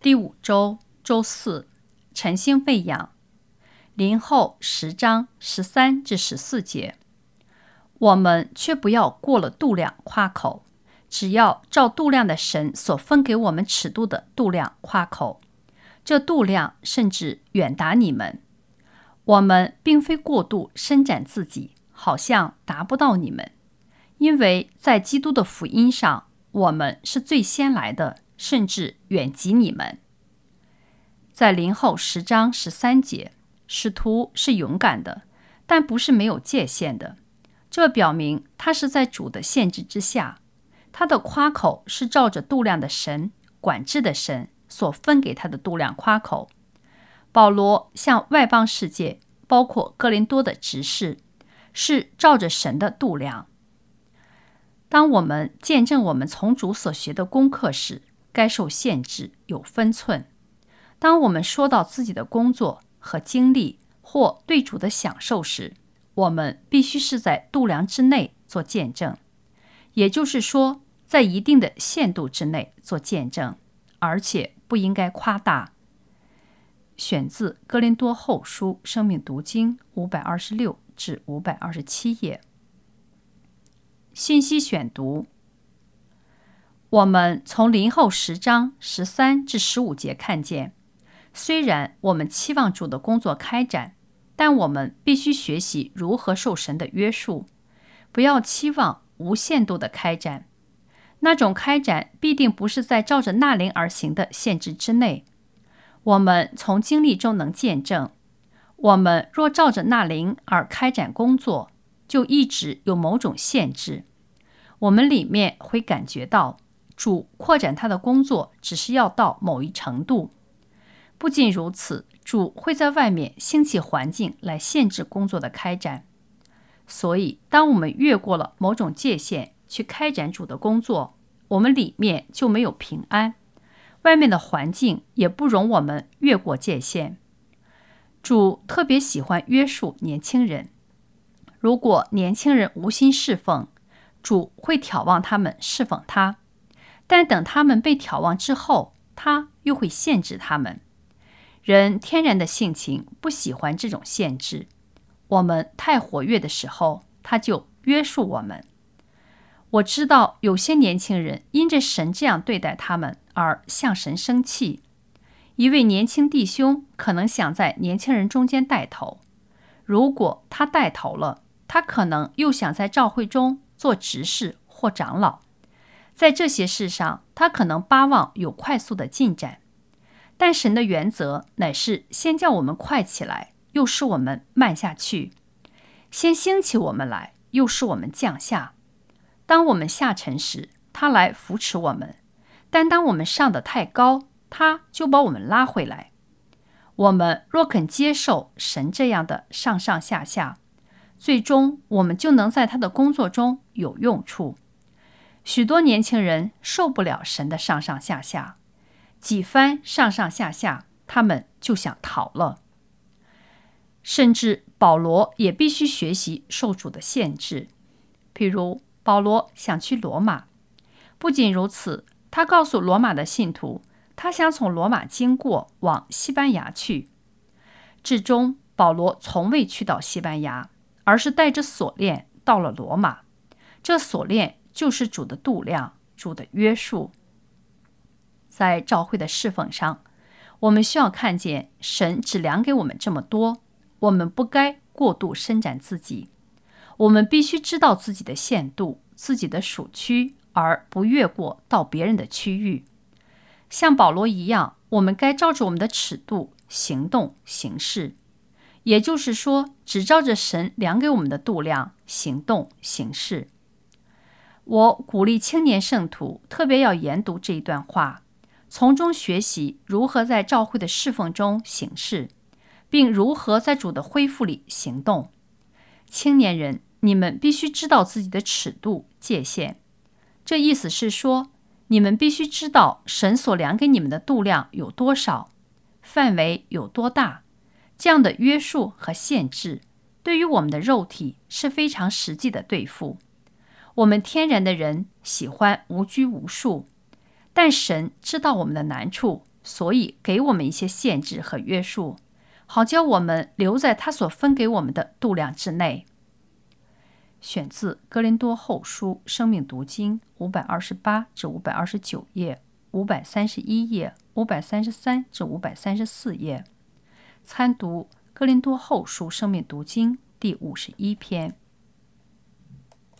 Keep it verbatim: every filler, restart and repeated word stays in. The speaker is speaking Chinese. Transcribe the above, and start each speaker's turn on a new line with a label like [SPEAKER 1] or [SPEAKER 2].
[SPEAKER 1] 第五周周四，晨星喂养，林后十章十三至十四节。我们却不要过了度量夸口，只要照度量的神所分给我们尺度的度量夸口。这度量甚至远达你们。我们并非过度伸展自己，好像达不到你们，因为在基督的福音上，我们是最先来的，甚至远及你们。在林后十章十三节，使徒是勇敢的，但不是没有界限的。这表明他是在主的限制之下，他的夸口是照着度量的神、管制的神所分给他的度量夸口。保罗向外邦世界，包括哥林多的执事，是照着神的度量。当我们见证我们从主所学的功课时，该受限制，有分寸。当我们说到自己的工作和经历或对主的享受时，我们必须是在度量之内做见证，也就是说，在一定的限度之内做见证，而且不应该夸大。选自哥林多后书生命读经五百二十六至五百二十七页。信息选读。我们从林后十章十三至十五节看见，虽然我们期望主的工作开展，但我们必须学习如何受神的约束，不要期望无限度的开展。那种开展必定不是在照着纳灵而行的限制之内。我们从经历中能见证，我们若照着纳灵而开展工作，就一直有某种限制。我们里面会感觉到，主扩展他的工作只是要到某一程度。不仅如此，主会在外面兴起环境来限制工作的开展。所以，当我们越过了某种界限去开展主的工作，我们里面就没有平安，外面的环境也不容我们越过界限。主特别喜欢约束年轻人。如果年轻人无心侍奉，主会挑望他们侍奉他，但等他们被挑望之后，他又会限制他们。人天然的性情不喜欢这种限制，我们太活跃的时候，他就约束我们。我知道有些年轻人因着神这样对待他们而向神生气。一位年轻弟兄可能想在年轻人中间带头，如果他带头了，他可能又想在教会中做执事或长老。在这些事上，他可能巴望有快速的进展。但神的原则乃是先叫我们快起来，又使我们慢下去；先兴起我们来，又使我们降下。当我们下沉时，他来扶持我们；但当我们上得太高，他就把我们拉回来。我们若肯接受神这样的上上下下，最终我们就能在他的工作中有用处。许多年轻人受不了神的上上下下，几番上上下下，他们就想逃了。甚至保罗也必须学习受主的限制。譬如保罗想去罗马，不仅如此，他告诉罗马的信徒，他想从罗马经过往西班牙去。至终保罗从未去到西班牙，而是带着锁链到了罗马。这锁链就是主的度量，主的约束。在教会的侍奉上，我们需要看见神只量给我们这么多，我们不该过度伸展自己。我们必须知道自己的限度，自己的属区，而不越过到别人的区域。像保罗一样，我们该照着我们的尺度行动行事，也就是说，只照着神量给我们的度量行动行事。我鼓励青年圣徒特别要研读这一段话，从中学习如何在教会的侍奉中行事，并如何在主的恢复里行动。青年人，你们必须知道自己的尺度界限。这意思是说，你们必须知道神所量给你们的度量有多少，范围有多大。这样的约束和限制对于我们的肉体是非常实际的对付。我们天然的人喜欢无拘无束，但神知道我们的难处， 所以给我们一些限制和约束，好叫我们留在他所分给我们的度量之内。选自《哥林多后书》生命读经五百二十八至五百二十九页、五百三十一页、五百三十三至五百三十四页。参读《哥林多后书》生命读经第五十一篇。